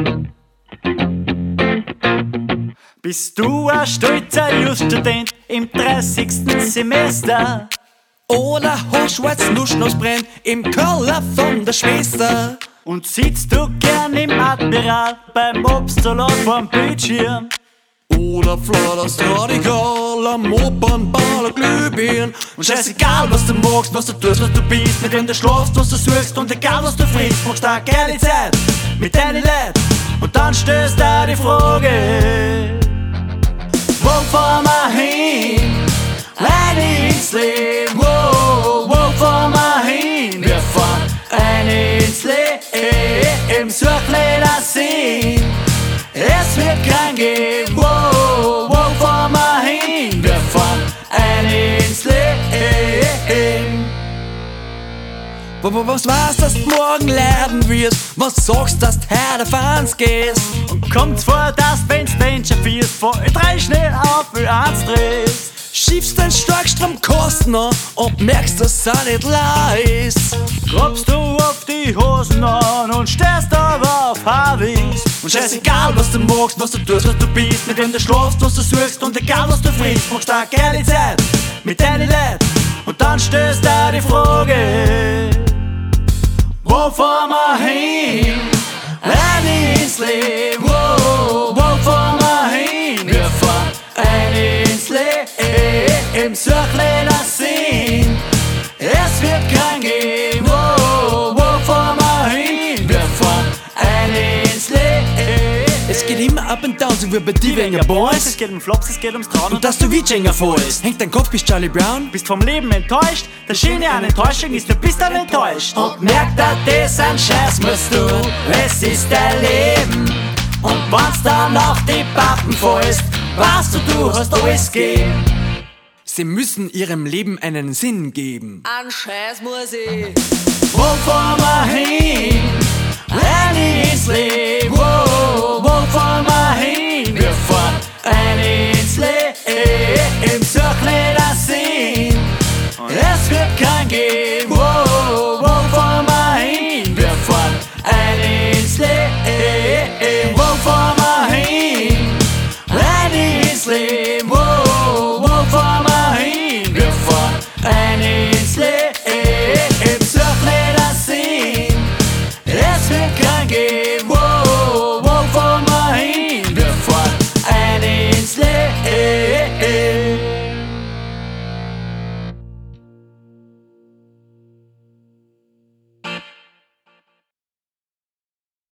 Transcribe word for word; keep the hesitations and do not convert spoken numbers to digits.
Bist du ein stolzer Just-Student im dreißigsten Semester? Oder hast du jetzt Lust aufs Brenn im Keller von der Schwester? Und sitzt du gern im Admiral beim Obstsalat vorm Bildschirm? Oder flatterst radikal am Opernball ein Glühbirn? Und scheißegal was du magst, was du tust, was du bist, mit wem du schlafst, was du suchst, und egal was du frisst, machst du auch gerne Zeit mit deinen Leuten. Und dann stellst du die Frage: Wo fahren wir hin? Rein ins Leben, wo, wo fahren wir hin? Wir fahren rein ins Leben, suchen das Sinn. Es wird kein geben, wo, wo fahren wir hin? Wir fahren rein ins Leben. Wo, wo, was weißt, dass du morgen lernen wirst? Was sagst, dass du heute auf eins gehst? Und kommt's vor, dass wenn's Danger fährst, vor drei schnell auf Ö eins drehst. Schiebst dein Starkstromkosten an und merkst, dass er nicht leid ist. Grabst du auf die Hosen an und stehst aber auf Harvis. Und scheißegal was du magst, was du tust, was du bist, mit wem du schlafst, was du suchst, und egal was du frisst, machst du auch gerne Zeit mit deinen Leuten. Und dann stellst du die Frage: Wo fahren wir hin? Rein ins Leben, wo, wo fahren wir hin? Wir fahren rein ins Leben, suchen das Sinn. Es wird kein geben, wo, wo fahren wir hin? Wir fahren rein ins Leben. Es geht immer up and down, so wie bei dir wegen Boys. Es geht um Flops, es geht ums Trauen. Und dass du wie Jenga fallst. Hängt dein Kopf, bist Charlie Brown? Bist vom Leben enttäuscht. Der Schöne an Enttäuschung ist, du bist dann enttäuscht. Und merkt, dass das ein Scheiß musst du, es ist dein Leben. Und wenn's dann auf die Pappen fällst, weißt du, du hast alles gegeben. Sie müssen ihrem Leben einen Sinn geben. An Scheiß muss ich. Wo fahren wir hin? Rein ins Leben. Wo, wo fahren wir hin? Wir fahren rein ins Leben, suchen das Sinn. Es wird kein geben. Wo, wo fahren wir hin? Wir fahren rein ins Leben. Wo fahren wir hin? Rein ins Leben. Wo, wo fahren wir hin? Wir fahren rein ins Leben, suchen das Sinn. Es wird kein geben.